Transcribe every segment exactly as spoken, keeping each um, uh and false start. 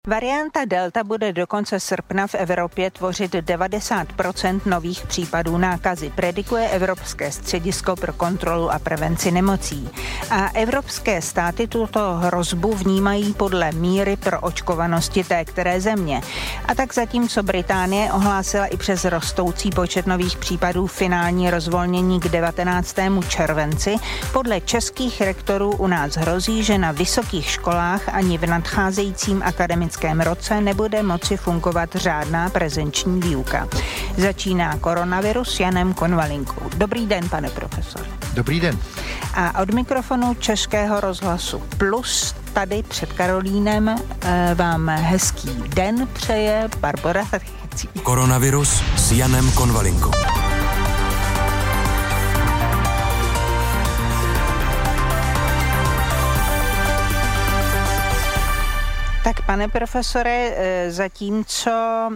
Varianta Delta bude do konce srpna v Evropě tvořit devadesát procent nových případů nákazy, predikuje Evropské středisko pro kontrolu a prevenci nemocí. A evropské státy tuto hrozbu vnímají podle míry proočkovanosti té které země. A tak zatímco Británie ohlásila i přes rostoucí počet nových případů finální rozvolnění k devatenáctému červenci, podle českých rektorů u nás hrozí, že na vysokých školách ani v nadcházejícím akademickém roce nebude moci fungovat řádná prezenční výuka. Začíná koronavirus Janem Konvalinkou. Dobrý den, pane profesor. Dobrý den. A od mikrofonu Českého rozhlasu Plus tady před Karolínem vám hezký den přeje Barbora Hrchecí. Koronavirus s Janem Konvalinkou. Tak, pane profesore, zatímco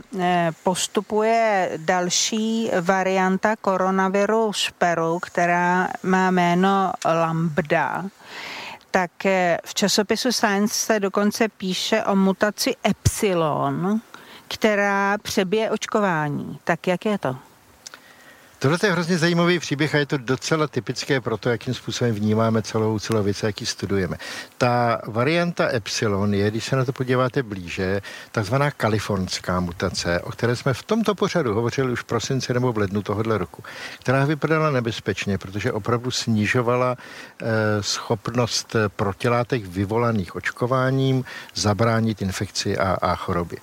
postupuje další varianta koronaviru Peru, která má jméno Lambda, tak v časopisu Science se dokonce píše o mutaci Epsilon, která přebije očkování. Tak jak je to? Tohle je hrozně zajímavý příběh a je to docela typické pro to, jakým způsobem vnímáme celou, celou věc, jaký studujeme. Ta varianta Epsilon je, když se na to podíváte blíže, takzvaná kalifornská mutace, o které jsme v tomto pořadu hovořili už v prosinci nebo v lednu tohoto roku, která vypadala nebezpečně, protože opravdu snižovala eh, schopnost protilátek vyvolaných očkováním zabránit infekci a, a chorobě.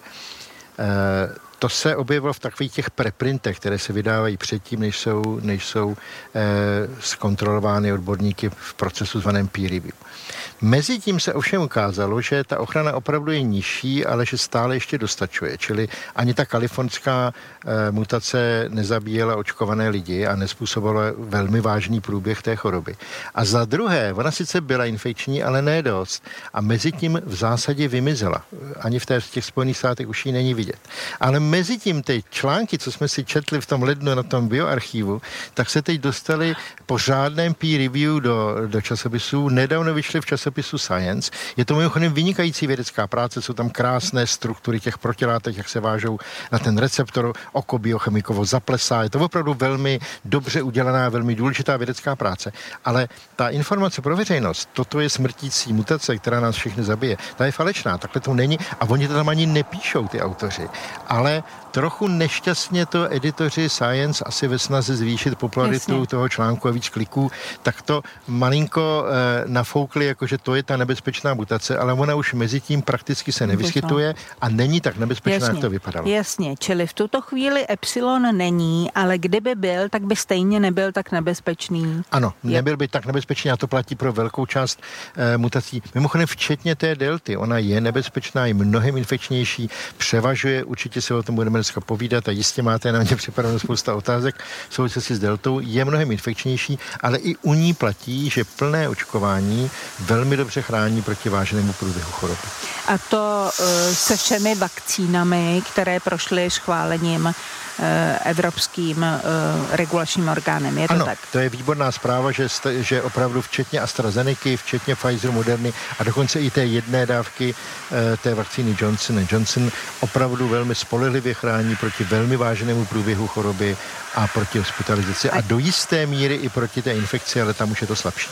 Eh, To se objevilo v takových těch preprintech, které se vydávají předtím, než jsou, než jsou eh, zkontrolovány odborníky v procesu zvaném peer review. Mezitím se ovšem ukázalo, že ta ochrana opravdu je nižší, ale že stále ještě dostačuje. Čili ani ta kalifornská eh, mutace nezabíjela očkované lidi a nezpůsobila velmi vážný průběh té choroby. A za druhé, ona sice byla infekční, ale ne dost. A mezitím v zásadě vymizela. Ani v, té, v těch Spojených státech už ji není vidět. Ale mezitím ty články, co jsme si četli v tom lednu na tom bioarchivu, tak se teď dostali po řádném peer review do, do časopisů. Nedávno vyšly v časopisu Science. Je to mimochodem vynikající vědecká práce, jsou tam krásné struktury těch protilátek, jak se vážou na ten receptor, oko biochemikovo zaplesá. Je to opravdu velmi dobře udělaná, velmi důležitá vědecká práce. Ale ta informace pro veřejnost, toto je smrtící mutace, která nás všechny zabije, ta je falešná, takhle to není a oni to tam ani nepíšou, ty autoři. Ale trochu nešťastně to editoři Science asi ve snaze zvýšit popularitu Jasně. toho článku a víc kliků, tak to malinko e, nafoukli, jakože to je ta nebezpečná mutace, ale ona už mezi tím prakticky se nevyskytuje a není tak nebezpečná, Jasně. jak to vypadalo. Jasně, čili v tuto chvíli Epsilon není, ale kdyby byl, tak by stejně nebyl tak nebezpečný. Ano, nebyl by tak nebezpečný a to platí pro velkou část e, mutací. Mimochodem včetně té delty, ona je nebezpečná, je mnohem infekčnější, převažuje, určitě se o tom budeme dneska povídat a jistě máte na mě připraveno spousta otázek v souvislosti s deltou, je mnohem infekčnější, ale i u ní platí, že plné očkování velmi dobře chrání proti vážnému průběhu choroby. A to uh, se všemi vakcínami, které prošly schválením uh, evropským uh, regulačním orgánem. Je to ano, tak? To je výborná zpráva, že, st- že opravdu včetně AstraZenecy, včetně Pfizer, Moderny a dokonce i té jedné dávky uh, té vakcíny Johnson and Johnson opravdu velmi spolehlivě chrání proti velmi vážnému průběhu choroby a proti hospitalizaci a, a do jisté míry i proti té infekci, ale tam už je to slabší.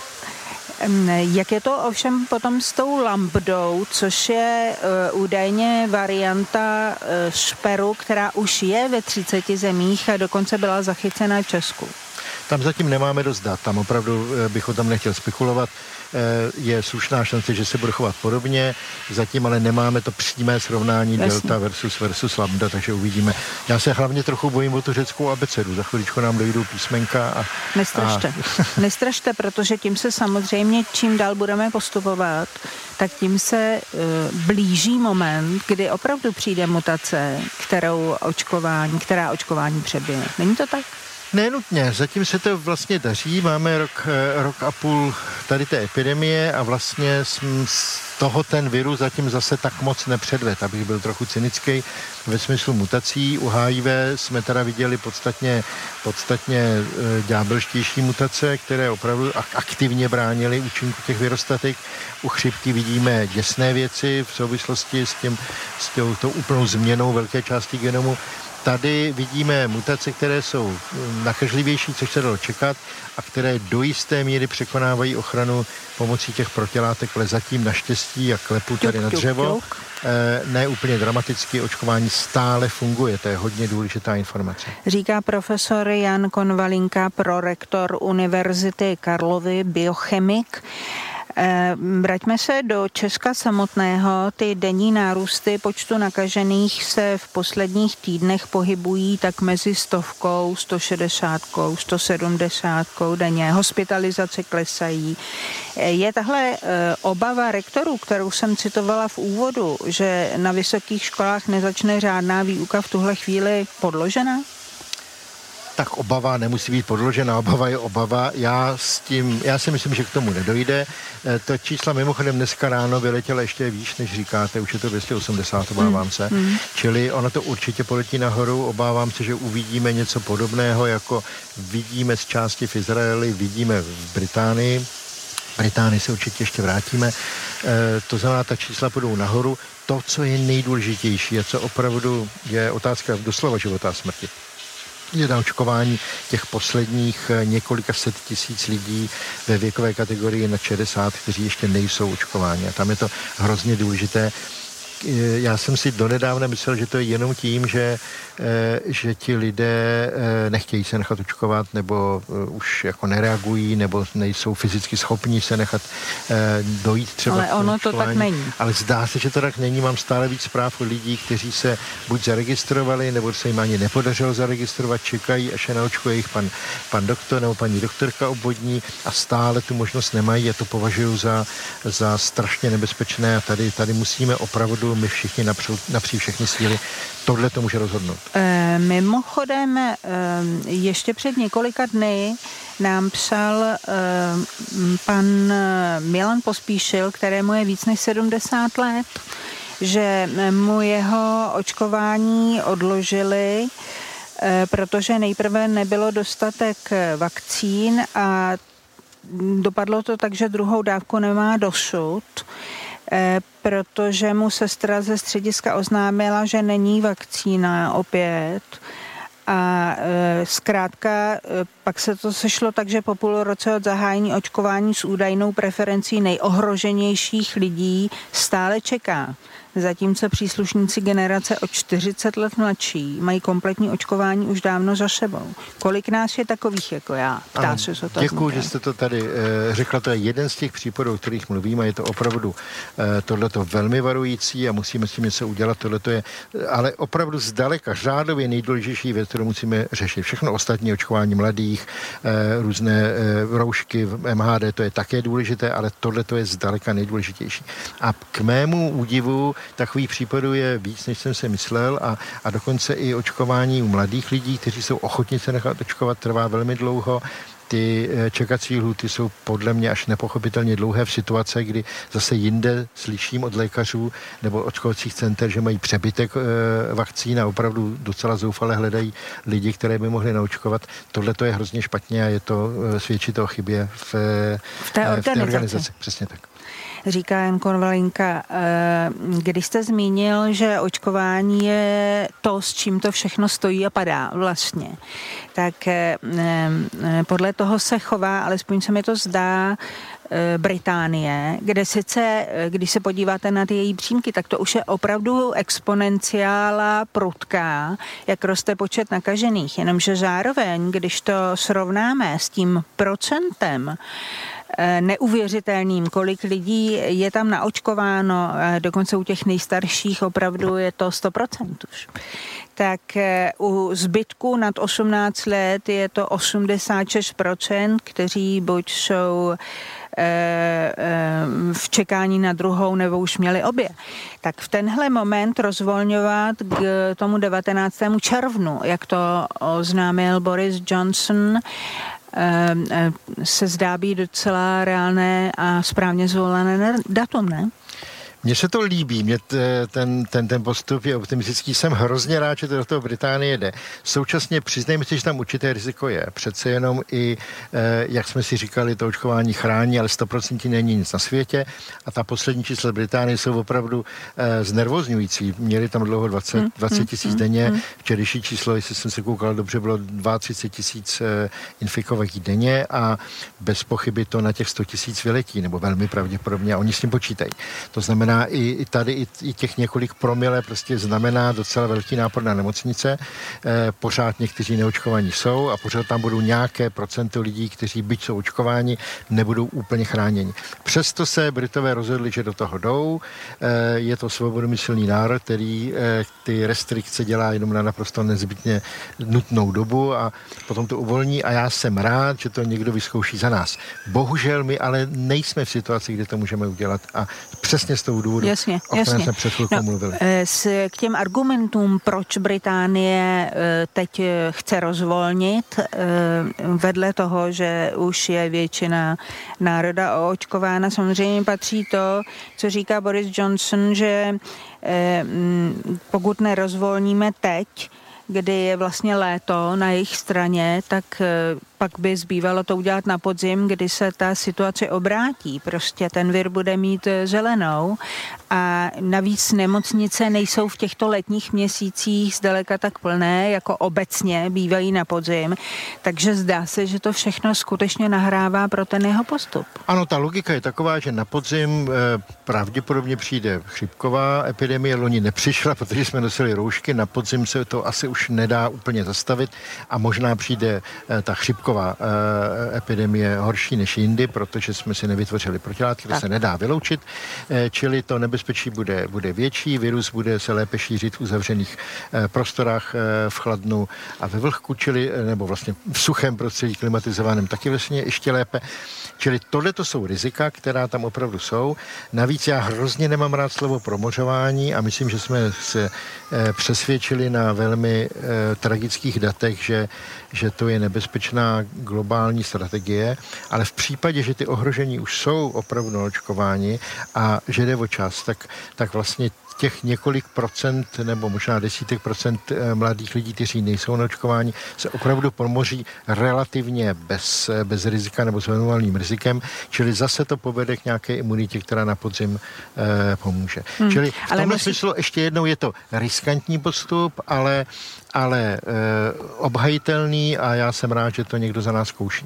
Jak je to ovšem potom s tou lambdou, což je uh, údajně varianta uh, Peru, která už je ve třiceti zemích a dokonce byla zachycena v Česku? Tam zatím nemáme dost dat, tam opravdu bych o tom nechtěl spekulovat. Je slušná šance, že se bude chovat podobně, zatím ale nemáme to přímé srovnání Jasně. delta versus versus lambda, takže uvidíme. Já se hlavně trochu bojím o tu řeckou abecedu, za chviličku nám dojdou písmenka a... Nestrašte, a... nestrašte, protože tím se samozřejmě, čím dál budeme postupovat, tak tím se uh, blíží moment, kdy opravdu přijde mutace, kterou očkování, která očkování přebije. Není to tak? Nenutně, zatím se to vlastně daří, máme rok, rok a půl tady té epidemie a vlastně toho ten virus zatím zase tak moc nepředved, abych byl trochu cynický ve smyslu mutací. U H I V jsme teda viděli podstatně, podstatně e, ďábelštější mutace, které opravdu aktivně bránily účinku těch virostatik. U chřipky vidíme děsné věci v souvislosti s, tím, s tou, tou úplnou změnou velké části genomu. Tady vidíme mutace, které jsou nakažlivější, což se dalo čekat, a které do jisté míry překonávají ochranu pomocí těch protilátek, ale zatím naštěstí, a klepu tady na dřevo, ne úplně dramaticky, očkování stále funguje. To je hodně důležitá informace. Říká profesor Jan Konvalinka, prorektor Univerzity Karlovy, biochemik. Vraťme se do Česka samotného. Ty denní nárůsty počtu nakažených se v posledních týdnech pohybují tak mezi stovkou, sto šedesátkou, sto sedmdesátkou denně. Hospitalizace klesají. Je tahle obava rektorů, kterou jsem citovala v úvodu, že na vysokých školách nezačne řádná výuka, v tuhle chvíli podložená? Tak obava nemusí být podložená, obava je obava. Já s tím, já si myslím, že k tomu nedojde. To čísla mimochodem dneska ráno vyletěla ještě výš, než říkáte, už je to dvě stě osmdesát, obávám se. Mm. Čili ono to určitě poletí nahoru, obávám se, že uvidíme něco podobného, jako vidíme z části v Izraeli, vidíme v Británii. V Británii se určitě ještě vrátíme. E, to znamená, ta čísla půjdou nahoru. To, co je nejdůležitější a co opravdu je otázka doslova života a smrti, je naočkování těch posledních několika set tisíc lidí ve věkové kategorii na šedesát, kteří ještě nejsou očkováni. A tam je to hrozně důležité. Já jsem si donedávna myslel, že to je jenom tím, že, že ti lidé nechtějí se nechat očkovat, nebo už jako nereagují, nebo nejsou fyzicky schopni se nechat dojít třeba. Ale ono to tak není. Ale zdá se, že to tak není. Mám stále víc zpráv od lidí, kteří se buď zaregistrovali, nebo se jim ani nepodařilo zaregistrovat, čekají, až je naočkuje jich pan, pan doktor nebo paní doktorka obvodní, a stále tu možnost nemají. A to považuji za, za strašně nebezpečné, a tady, tady musíme opravdu my všichni napřu, napří všechny síly. Tohle to může rozhodnout. E, mimochodem, e, ještě před několika dny nám psal e, pan Milan Pospíšil, kterému je víc než sedmdesát let, že mu jeho očkování odložili, e, protože nejprve nebylo dostatek vakcín a dopadlo to tak, že druhou dávku nemá dosud, protože mu sestra ze střediska oznámila, že není vakcína opět. A e, zkrátka e, pak se to sešlo tak, že po půl roce od zahájení očkování s údajnou preferencí nejohroženějších lidí stále čeká. Zatímco příslušníci generace o čtyřicet let mladší mají kompletní očkování už dávno za sebou. Kolik nás je takových jako já? Ptá se se to. Děkuji, že jste to tady e, řekla. To je jeden z těch případů, o kterých mluvím, a je to opravdu e, tohleto velmi varující a musíme s tím něco udělat. Tohleto je ale opravdu zdaleka řádově nejdůležitější věc, kterou musíme řešit. Všechno ostatní, očkování mladých, e, různé e, roušky v M H D, to je také důležité, ale tohleto je zdaleka nejdůležitější. A k mému údivu takových případů je víc, než jsem si myslel, a, a dokonce i očkování u mladých lidí, kteří jsou ochotni se nechat očkovat, trvá velmi dlouho. Ty čekací lhůty jsou podle mě až nepochopitelně dlouhé v situaci, kdy zase jinde slyším od lékařů nebo očkovacích center, že mají přebytek e, vakcín a opravdu docela zoufale hledají lidi, které by mohli naočkovat. Tohle to je hrozně špatně a je to e, svědčí to o chybě v, v, té v té organizaci. Přesně tak. Říká Jan Konvalinka, když jste zmínil, že očkování je to, s čím to všechno stojí a padá vlastně, tak podle toho se chová, alespoň se mi to zdá, Británie, kde sice, když se podíváte na ty její přímky, tak to už je opravdu exponenciála prudká, jak roste počet nakažených, jenomže zároveň, když to srovnáme s tím procentem neuvěřitelným, kolik lidí je tam naočkováno, dokonce u těch nejstarších opravdu je to sto procent už. Tak u zbytku nad osmnáct let je to osmdesát šest procent, kteří buď jsou v čekání na druhou, nebo už měli obě. Tak v tenhle moment rozvolňovat k tomu devatenáctému červnu, jak to oznámil Boris Johnson, se zdá být docela reálné a správně zvolené datum, ne? Mně se to líbí, mě t, ten, ten, ten postup je optimistický, jsem hrozně rád, že to do toho Británie jde. Současně přiznejme si, že tam určité riziko je. Přece jenom i, eh, jak jsme si říkali, to očkování chrání, ale sto procent není nic na světě a ta poslední čísla Británie jsou opravdu eh, znervozňující. Měli tam dlouho dvacet tisíc denně, včerejší číslo, jestli jsem se koukal dobře, bylo třicet dva tisíc eh, infikovaných denně a bez pochyby to na těch sto tisíc vyletí, nebo velmi pravděpodobně a oni s tím počítají. To znamená, I, i tady i, i těch několik promile prostě znamená docela velký nápor na nemocnice. E, pořád někteří neočkovaní jsou a pořád tam budou nějaké procento lidí, kteří byť jsou očkováni, nebudou úplně chráněni. Přesto se Britové rozhodli, že do toho jdou. E, je to svobodomyslný národ, který e, ty restrikce dělá jenom na naprosto nezbytně nutnou dobu a potom to uvolní a já jsem rád, že to někdo vyzkouší za nás. Bohužel my ale nejsme v situaci, kde to můžeme udělat a přesně s tou důvodu, jasně, o jasně. kterém jsme před chvilkou no, mluvili. S, k těm argumentům, proč Británie teď chce rozvolnit, vedle toho, že už je většina národa oočkována, samozřejmě patří to, co říká Boris Johnson, že pokud nerozvolníme teď, kdy je vlastně léto na jejich straně, tak pak by zbývalo to udělat na podzim, kdy se ta situace obrátí. Prostě ten vir bude mít zelenou a navíc nemocnice nejsou v těchto letních měsících zdaleka tak plné, jako obecně bývají na podzim. Takže zdá se, že to všechno skutečně nahrává pro ten jeho postup. Ano, ta logika je taková, že na podzim eh, pravděpodobně přijde chřipková epidemie. Loni nepřišla, protože jsme nosili roušky. Na podzim se to asi už nedá úplně zastavit a možná přijde eh, ta chřipková Uh, epidemie horší než jindy, protože jsme si nevytvořili protilátky, které se nedá vyloučit, uh, čili to nebezpečí bude, bude větší, virus bude se lépe šířit v uzavřených uh, prostorách, uh, v chladnu a ve vlhku, čili, uh, nebo vlastně v suchém prostředí klimatizovaném taky vlastně ještě lépe. Čili tohle to jsou rizika, která tam opravdu jsou. Navíc já hrozně nemám rád slovo promořování a myslím, že jsme se uh, přesvědčili na velmi uh, tragických datech, že, že to je nebezpečná globální strategie, ale v případě, že ty ohrožení už jsou opravdu naočkováni a že jde o čas, tak, tak vlastně těch několik procent nebo možná desítek procent mladých lidí, kteří nejsou naočkováni, se opravdu promoří relativně bez, bez rizika nebo s minimálním rizikem, čili zase to povede k nějaké imunitě, která na podzim eh, pomůže. Hmm. Čili v tomhle musí... smyslu ještě jednou je to riskantní postup, ale, ale eh, obhajitelný a já jsem rád, že to někdo za nás zkouší.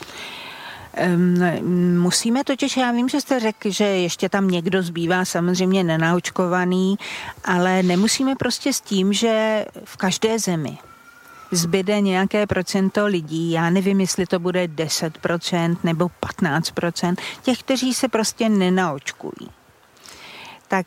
Um, musíme totiž, já vím, že jste řekl, že ještě tam někdo zbývá samozřejmě nenaočkovaný, ale nemusíme prostě s tím, že v každé zemi zbyde nějaké procento lidí, já nevím, jestli to bude deset procent nebo patnáct procent, těch, kteří se prostě nenaočkují. Tak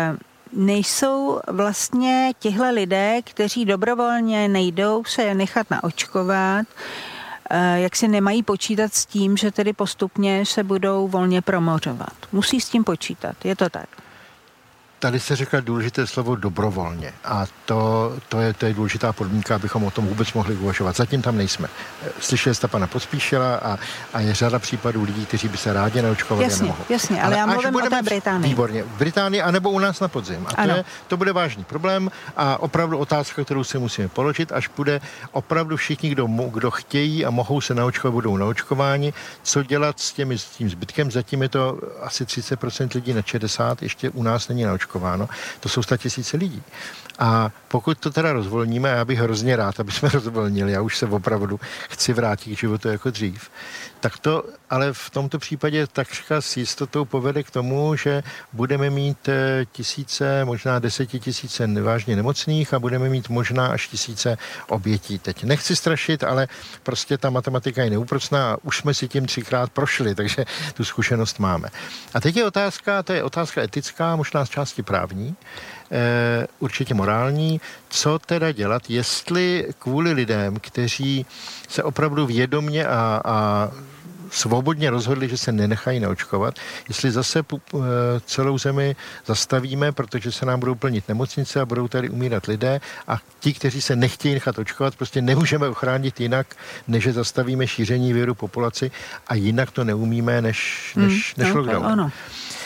nejsou vlastně tihle lidé, kteří dobrovolně nejdou se nechat naočkovat, jak si nemají počítat s tím, že tedy postupně se budou volně promořovat. Musí s tím počítat, je to tak? Tady se řekla důležité slovo dobrovolně a to, to, je, to je důležitá podmínka, abychom o tom vůbec mohli uvažovat. Zatím tam nejsme. Slyšeli jste pana Pospíšila a, a je řada případů lidí, kteří by se rádi naočkovali jasně, a nemohou. Jasně, ale, ale já mluvím o té Británii. Výborně. V Británii anebo u nás na podzim. A to, je, to bude vážný problém a opravdu otázka, kterou si musíme položit, až bude opravdu všichni, kdo, kdo chtějí a mohou se naočkovat, budou naočkováni. Co dělat s, těmi, s tím zbytkem? Zatím je to asi třicet procent lidí na šedesát, ještě u nás není naočkováno. To jsou sta tisíce lidí. A pokud to teda rozvolníme, já bych hrozně rád, aby jsme rozvolnili, já už se opravdu chci vrátit k životu jako dřív, tak to ale v tomto případě takřka s jistotou povede k tomu, že budeme mít tisíce, možná desetitisíce vážně nemocných a budeme mít možná až tisíce obětí. Teď nechci strašit, ale prostě ta matematika je neúprosná a už jsme si tím třikrát prošli, takže tu zkušenost máme. A teď je otázka, to je otázka etická, možná z části právní, Eh, určitě morální, co teda dělat, jestli kvůli lidem, kteří se opravdu vědomně a, a svobodně rozhodli, že se nenechají naočkovat, jestli zase eh, celou zemi zastavíme, protože se nám budou plnit nemocnice a budou tady umírat lidé a ti, kteří se nechtějí nechat očkovat, prostě nemůžeme ochránit jinak, než že zastavíme šíření viru populaci a jinak to neumíme, než, než, než hmm, lockdown. Ano.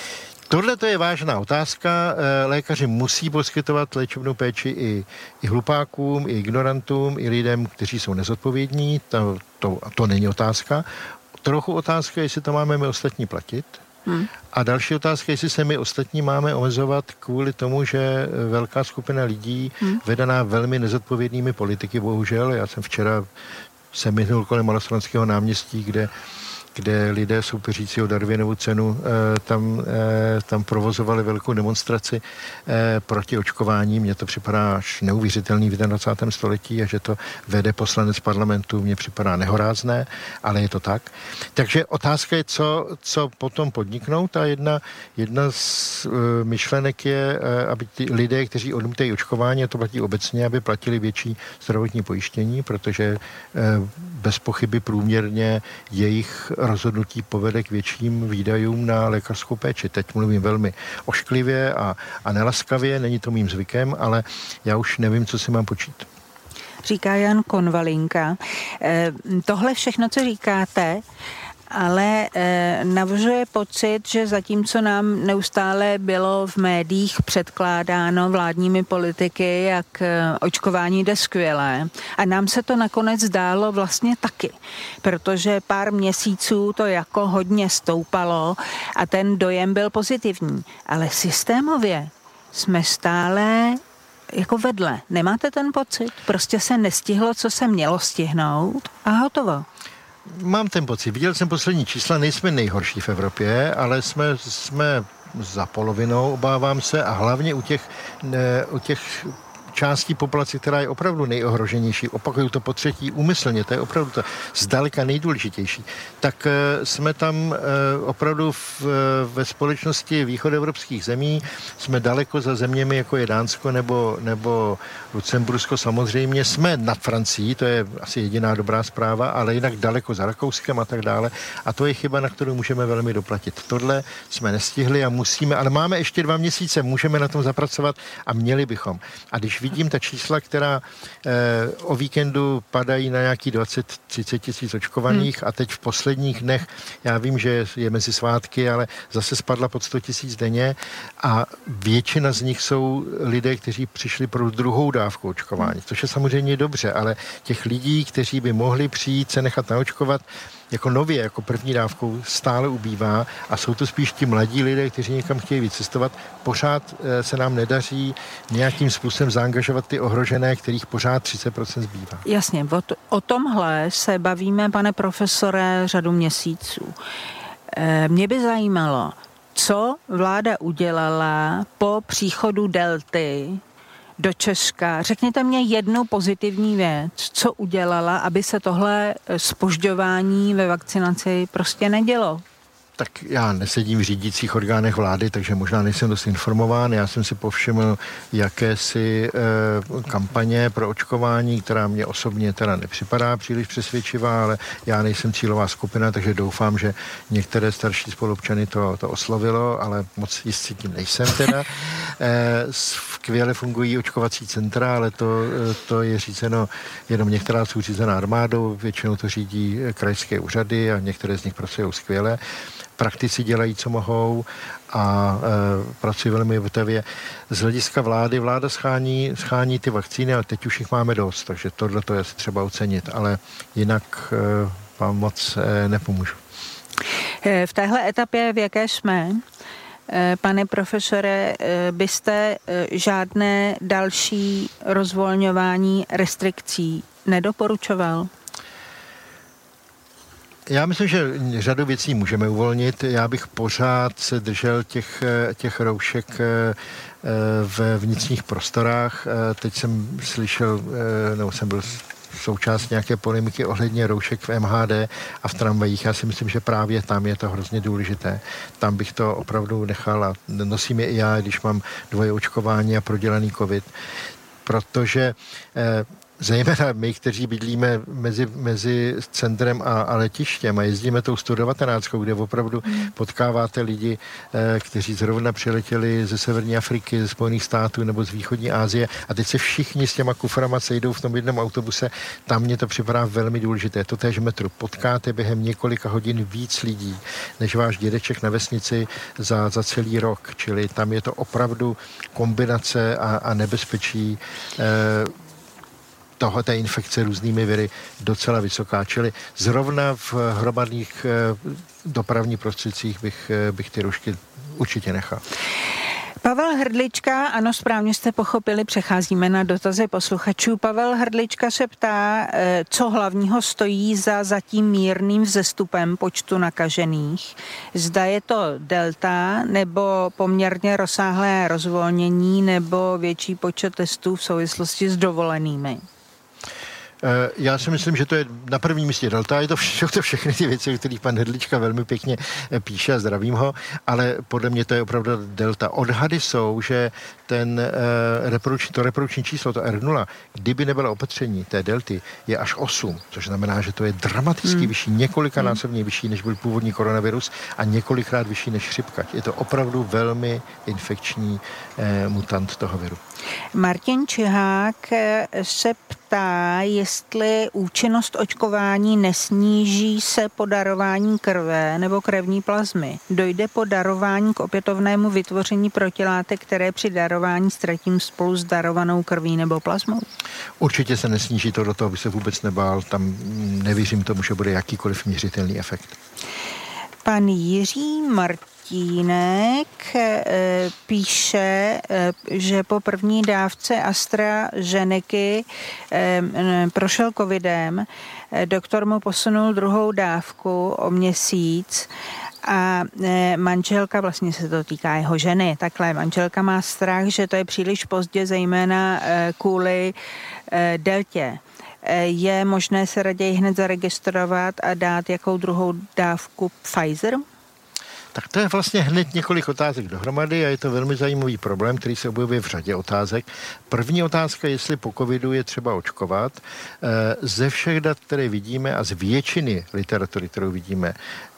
Tohle to je vážná otázka. Lékaři musí poskytovat léčebnou péči i, i hlupákům, i ignorantům, i lidem, kteří jsou nezodpovědní. To, to, to není otázka. Trochu otázka, jestli to máme my ostatní platit. Hmm. A další otázka, jestli se my ostatní máme omezovat kvůli tomu, že velká skupina lidí, hmm. vedená velmi nezodpovědnými politiky, bohužel. Já jsem včera se minul kolem Malostranského náměstí, kde kde lidé soupeřící o Darwinovu cenu eh, tam, eh, tam provozovali velkou demonstraci eh, proti očkování. Mně to připadá až neuvěřitelný v dvacátém století a že to vede poslanec parlamentu, mně připadá nehorázné, ale je to tak. Takže otázka je, co, co potom podniknout a jedna, jedna z uh, myšlenek je, uh, aby ty lidé, kteří odmítají očkování, a to platí obecně, aby platili větší zdravotní pojištění, protože uh, bez pochyby průměrně jejich rozhodnutí povede k větším výdajům na lékařskou péči. Teď mluvím velmi ošklivě a, a nelaskavě, není to mým zvykem, ale já už nevím, co si mám počít. Říká Jan Konvalinka. E, tohle všechno, co říkáte, ale e, navozuje pocit, že zatímco nám neustále bylo v médiích předkládáno vládními politiky, jak e, očkování jde skvěle, a nám se to nakonec zdálo vlastně taky, protože pár měsíců to jako hodně stoupalo a ten dojem byl pozitivní, ale systémově jsme stále jako vedle. Nemáte ten pocit? Prostě se nestihlo, co se mělo stihnout a hotovo. Mám ten pocit. Viděl jsem poslední čísla, nejsme nejhorší v Evropě, ale jsme, jsme za polovinou, obávám se, a hlavně u těch, ne, u těch částí populace, která je opravdu nejohroženější, opakuju to po třetí úmyslně, to je opravdu to zdaleka nejdůležitější, tak uh, jsme tam uh, opravdu v, uh, ve společnosti východoevropských zemí, jsme daleko za zeměmi, jako je Dánsko nebo, nebo Lucembursko samozřejmě, jsme nad Francií, to je asi jediná dobrá zpráva, ale jinak daleko za Rakouskem a tak dále, a to je chyba, na kterou můžeme velmi doplatit. Tohle jsme nestihli a musíme, ale máme ještě dva měsíce, můžeme na tom zapracovat a měli bychom. A když vidím ta čísla, která eh, o víkendu padají na nějaký dvacet třicet tisíc očkovaných hmm. a teď v posledních dnech, já vím, že je mezi svátky, ale zase spadla pod sto tisíc denně a většina z nich jsou lidé, kteří přišli pro druhou dávku očkování, hmm. což je samozřejmě dobře, ale těch lidí, kteří by mohli přijít se nechat naočkovat jako nově, jako první dávkou, stále ubývá a jsou to spíš ti mladí lidé, kteří někam chtějí vycestovat. Pořád e, se nám nedaří nějakým způsobem zaangažovat ty ohrožené, kterých pořád třicet procent zbývá. Jasně, o, to, o tomhle se bavíme, pane profesore, řadu měsíců. E, mě by zajímalo, co vláda udělala po příchodu delty do Česka. Řekněte mě jednu pozitivní věc, co udělala, aby se tohle zpožďování ve vakcinaci prostě nedělo. Tak já nesedím v řídících orgánech vlády, takže možná nejsem dost informován. Já jsem si povšiml jakési e, kampaně pro očkování, která mě osobně teda nepřipadá příliš přesvědčivá, ale já nejsem cílová skupina, takže doufám, že některé starší spoluobčany to, to oslovilo, ale moc jistý tím nejsem teda. E, skvěle fungují očkovací centra, ale to, to je řízeno, jenom některá jsou řízena armádou, většinou to řídí krajské úřady a některé z nich pracují skvěle. Praktici dělají, co mohou a e, pracují velmi vrtavě. Z hlediska vlády, vláda schání, schání ty vakcíny, ale teď už jich máme dost, takže tohle to je třeba ocenit, ale jinak e, vám moc e, nepomůžu. V téhle etapě, v jaké jsme, pane profesore, byste žádné další rozvolňování restrikcí nedoporučoval? Já myslím, že řadu věcí můžeme uvolnit. Já bych pořád se držel těch, těch roušek ve vnitřních prostorách. Teď jsem slyšel, nebo jsem byl součást nějaké polemiky ohledně roušek v M H D a v tramvajích. Já si myslím, že právě tam je to hrozně důležité. Tam bych to opravdu nechal a nosím je i já, když mám dvoje očkování a prodělaný covid. Protože zejména my, kteří bydlíme mezi, mezi centrem a, a letištěm a jezdíme tou sto devatenáct, kde opravdu hmm. potkáváte lidi, eh, kteří zrovna přiletěli ze severní Afriky, ze Spojených států nebo z východní Asie a teď se všichni s těma kuframa sejdou v tom jednom autobuse. Tam mě to připadá velmi důležité. To též metro. Potkáte během několika hodin víc lidí, než váš dědeček na vesnici za, za celý rok. Čili tam je to opravdu kombinace a, a nebezpečí eh, toho, té infekce různými viry docela vysoká. Čili zrovna v hromadných eh, dopravních prostředcích bych, eh, bych ty roušky určitě nechal. Pavel Hrdlička, ano, správně jste pochopili, přecházíme na dotazy posluchačů. Pavel Hrdlička se ptá, co hlavního stojí za zatím mírným vzestupem počtu nakažených. Zda je to delta, nebo poměrně rozsáhlé rozvolnění, nebo větší počet testů v souvislosti s dovolenými. Já si myslím, že to je na prvním místě delta, je to, vše, to všechny ty věci, o kterých pan Hrdlička velmi pěkně píše a zdravím ho, ale podle mě to je opravdu delta. Odhady jsou, že ten, uh, reprodukční, to reprodukční číslo, to R nula, kdyby nebylo opatření té delty, je až osm, což znamená, že to je dramaticky hmm. vyšší, několikanásobně vyšší, než byl původní koronavirus a několikrát vyšší než chřipka. Je to opravdu velmi infekční uh, mutant toho viru. Martin Čihák se ptá, jestli účinnost očkování nesníží se po darování krve nebo krevní plazmy. Dojde po darování k opětovnému vytvoření protilátek, které při darování ztratím spolu s darovanou krví nebo plazmou? Určitě se nesníží to, do toho by se vůbec nebál. Tam nevěřím tomu, že bude jakýkoliv měřitelný efekt. Pan Jiří Martínek píše, že po první dávce AstraZenecy prošel covidem, doktor mu posunul druhou dávku o měsíc a manželka, vlastně se to týká jeho ženy, takhle manželka má strach, že to je příliš pozdě, zejména kvůli deltě. Je možné se raději hned zaregistrovat a dát jakou druhou dávku Pfizer? Tak to je vlastně hned několik otázek dohromady a je to velmi zajímavý problém, který se objevuje v řadě otázek. První otázka, jestli po covidu je třeba očkovat. Ze všech dat, které vidíme a z většiny literatury, kterou vidíme,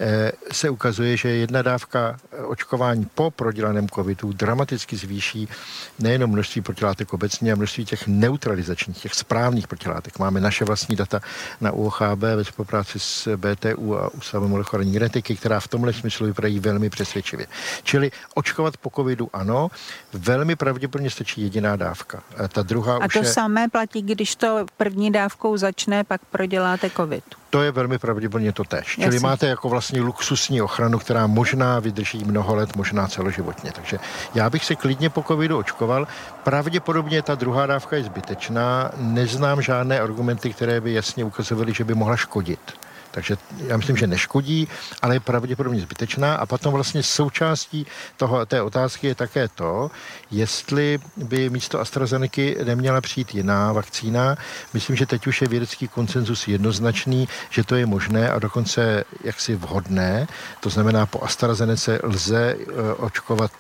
se ukazuje, že jedna dávka očkování po prodělaném covidu dramaticky zvýší nejenom množství protilátek obecně a množství těch neutralizačních, těch správných protilátek. Máme naše vlastní data na U O H B ve spolupráci s B T U a Ústavem molekulární genetiky, která v tomhle smyslu vypadají velmi přesvědčivě. Čili očkovat po covidu ano, velmi pravděpodobně stačí jediná dávka. A ta druhá a už to je... samé platí, když to první dávkou začne, pak proděláte covid. To je velmi pravděpodobně to též. Čili Jasně. máte jako vlastně luxusní ochranu, která možná vydrží mnoho let, možná celoživotně. Takže já bych se klidně po covidu očkoval. Pravděpodobně ta druhá dávka je zbytečná. Neznám žádné argumenty, které by jasně ukazovaly, že by mohla škodit. Takže já myslím, že neškodí, ale je pravděpodobně zbytečná. A potom vlastně součástí toho, té otázky je také to, jestli by místo AstraZenecy neměla přijít jiná vakcína. Myslím, že teď už je vědecký konsenzus jednoznačný, že to je možné a dokonce jaksi vhodné. To znamená, po AstraZenece lze očkovat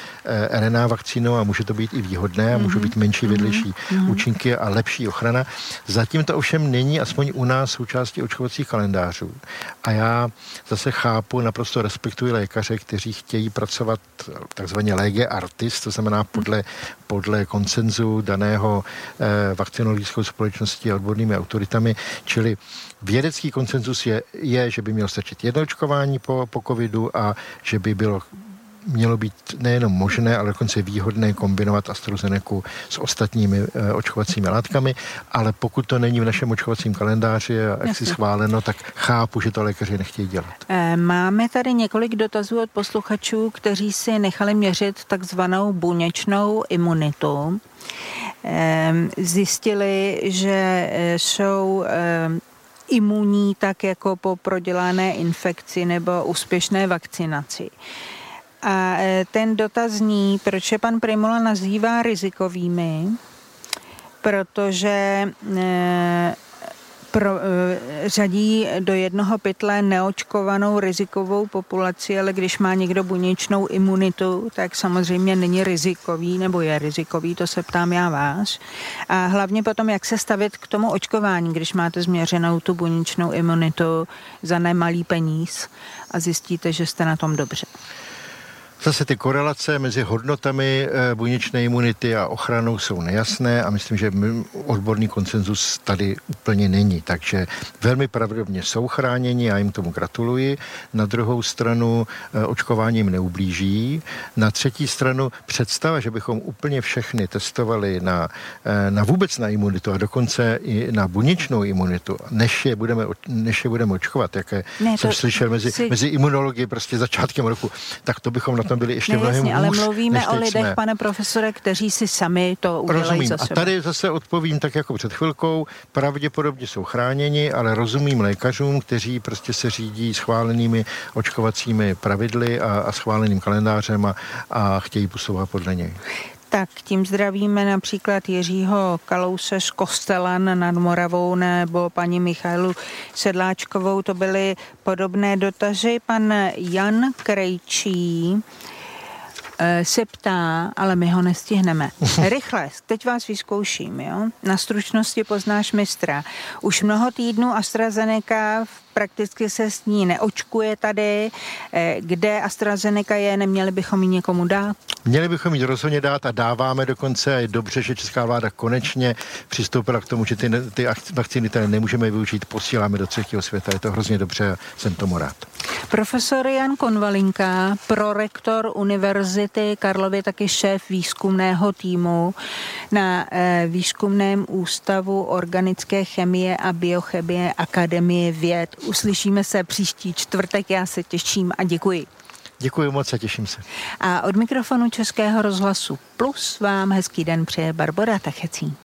R N A vakcínou a může to být i výhodné a můžou být menší vedlejší mm-hmm. účinky a lepší ochrana. Zatím to ovšem není, aspoň u nás, součástí očkovacích kalendářů. A já zase chápu, naprosto respektuji lékaře, kteří chtějí pracovat takzvaně lege artis, to znamená podle, podle konsenzu daného eh, vakcinologickou společností a odbornými autoritami, čili vědecký konsenzus je, je, že by mělo stačit jedno očkování po, po covidu a že by bylo mělo být nejenom možné, ale dokonce výhodné kombinovat AstraZenecu s ostatními e, očkovacími látkami, ale pokud to není v našem očkovacím kalendáři a jak si schváleno, tak chápu, že to lékaři nechtějí dělat. Máme tady několik dotazů od posluchačů, kteří si nechali měřit takzvanou buněčnou imunitu. Zjistili, že jsou imunní tak jako po prodělané infekci nebo úspěšné vakcinaci. A ten dotaz zní, proč je pan Prymula nazývá rizikovými, protože Pro, řadí do jednoho pytle neočkovanou rizikovou populaci, ale když má někdo buněčnou imunitu, tak samozřejmě není rizikový, nebo je rizikový, to se ptám já vás. A hlavně potom, jak se stavit k tomu očkování, když máte změřenou tu buněčnou imunitu za nemalý peníz a zjistíte, že jste na tom dobře. Zase ty korelace mezi hodnotami buněčné imunity a ochranou jsou nejasné a myslím, že odborný konsenzus tady úplně není. Takže velmi pravděpodobně jsou chráněni, já jim tomu gratuluji. Na druhou stranu očkování jim neublíží. Na třetí stranu představa, že bychom úplně všechny testovali na, na vůbec na imunitu a dokonce i na buněčnou imunitu, než je budeme, než je budeme očkovat, jaké ne, jsem slyšel mezi, si... mezi imunology prostě začátkem roku, tak to bychom na byli ještě ne, mnohem jasně, hůř, ale mluvíme o lidech, jsme. Pane profesore, kteří si sami to udělají rozumím. za sebe. A tady zase odpovím tak jako před chvilkou, pravděpodobně jsou chráněni, ale rozumím lékařům, kteří prostě se řídí schválenými očkovacími pravidly a, a schváleným kalendářem a, a chtějí posouvat podle něj. Tak tím zdravíme například Jiřího Kalouse z Kostelan nad Moravou nebo paní Michailu Sedláčkovou. To byly podobné dotazy. Pan Jan Krejčí se ptá, ale my ho nestihneme. Rychle, teď vás vyzkouším, jo? Na stručnosti poznáš mistra. Už mnoho týdnů AstraZeneca prakticky se s ní neočkuje tady. Kde AstraZeneca je, neměli bychom ji někomu dát? Měli bychom ji rozhodně dát a dáváme dokonce a je dobře, že česká vláda konečně přistoupila k tomu, že ty, ty vakcíny tady nemůžeme využít, posíláme do třetího světa. Je to hrozně dobře a jsem tomu rád. Profesor Jan Konvalinka, prorektor Univerzity Karlovy, taky šéf výzkumného týmu na eh, výzkumném ústavu organické chemie a biochemie Akademie věd. Uslyšíme se příští čtvrtek, já se těším a děkuji. Děkuji moc a těším se. A od mikrofonu Českého rozhlasu Plus vám hezký den přeje Barbora Tachecí.